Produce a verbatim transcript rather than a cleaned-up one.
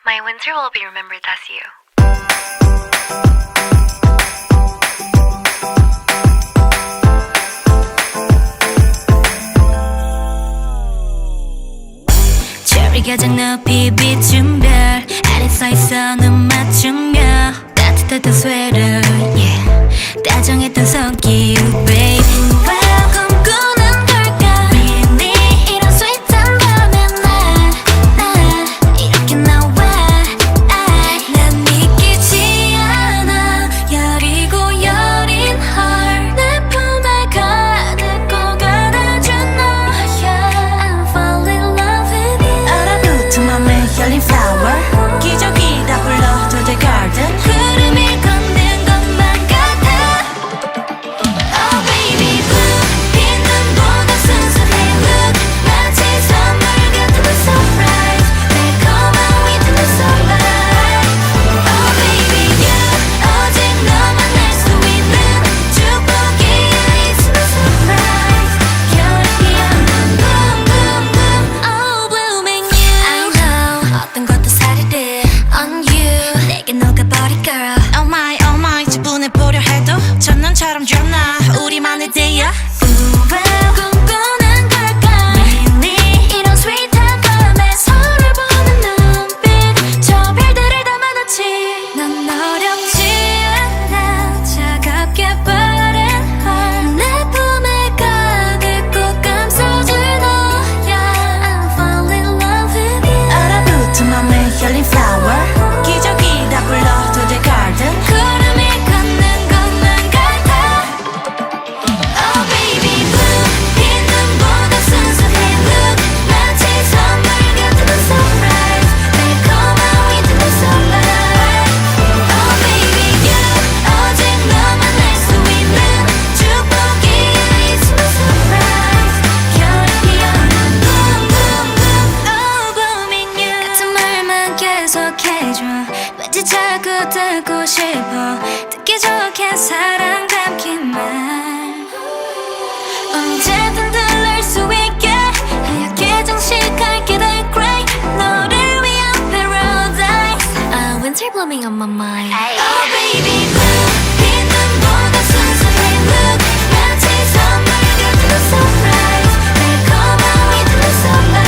My winter will be remembered as you. cherry 가장 높이 비춘 별 아래 서있어 눈 맞추며 따뜻했던 sweater yeah. 다정했던 손길 babe 왜 꿈꾸는 걸까 really 이런 sweet한 밤에 나, 나 이렇게 나와 난 믿기지 않아 여리고 여린 heart 내 품에 가득 안아준 너야 I'm fall in love with you 얼어붙은 맘에 열린 flower 기적이다 불러 to the garden 구름이 걷는 것만 같아 Oh baby blue 흰 눈보다 순수해 look 마치 선물 같은 그 surprise 매콤한 위트 그 sunlight Oh baby you 오직 너만 알 수 있는 축복이야 있으면 surprise 겨울에 피어난 bloom bloom bloom Oh blooming you I know 어떤 것도 사리돼 on you 내게 녹아버릴 girl Oh my oh my 지분해보려 해도 첫눈처럼 좋나 우리만의 day 왜 꿈꾸는 걸까 really 이런 sweet한 밤에 서로를 보는 눈빛 저 별들을 담아놓지 난 어렵지 않아 차갑게 빠른 heart 내 품에 가득 꼭 감싸줄 너야 I'm fall in love with you 얼어붙은 맘에 열린 flower 기적이다 불러 to the garden 구름이 걷는 것만 같아 Oh baby blue 흰 눈보다 순수해 look 마치 선물 같은 그 surprise 매콤한 위트 그 sunlight Oh baby you 오직 너만 알 수 있는 축복이야 있으면 surprise 겨울에 피어난 bloom bloom bloom Oh blooming you 같은 말만 계속해줘 왠지 자꾸 듣고 싶어 듣기 좋게 사랑 담긴 말 언제든 들릴 수 있게 하얗게 장식할게 될 gray 너를 위한 paradise A winter blooming on my mind Oh baby blue 흰 눈보다 순수해 look 마치 선물 같은 그 surprise 매콤한 위트 그 sunlight